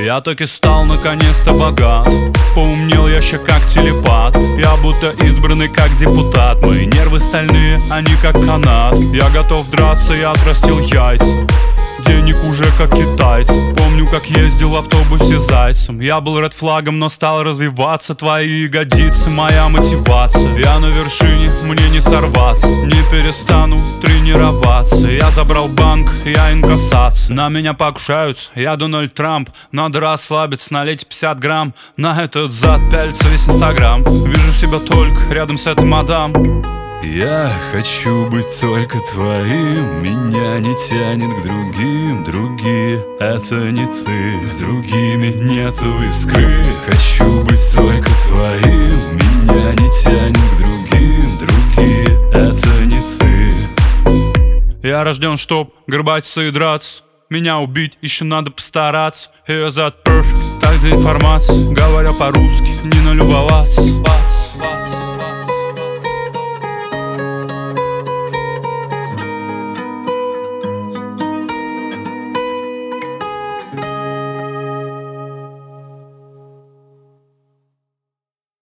Я таки стал наконец-то богат. Поумнел я ща как телепат. Я будто избранный как депутат. Мои нервы стальные, они как канат. Я готов драться, я отрастил яйца. Денег уже как китайц. Помню, как ездил в автобусе зайцем. Я был редфлагом, но стал развиваться. Твои ягодицы, моя мотивация. Я на вершине, мне не сорваться. Не перестану тренироваться. Я забрал банк, я инкассация. На меня покушаются, я Дональд Трамп. Надо расслабиться, налить 50 грамм. На этот зад пялится весь инстаграм. Вижу себя только рядом с этой мадам. Я хочу быть только твоим. Меня не тянет к другим. Другие — это не ты. С другими нету искры. Хочу быть только твоим. Меня не тянет к другим. Другие — это не ты. Я рожден, чтоб горбатиться и драться. Меня убить еще надо постараться. Here's that perfect, так для информации. Говоря по-русски, не налюбоваться.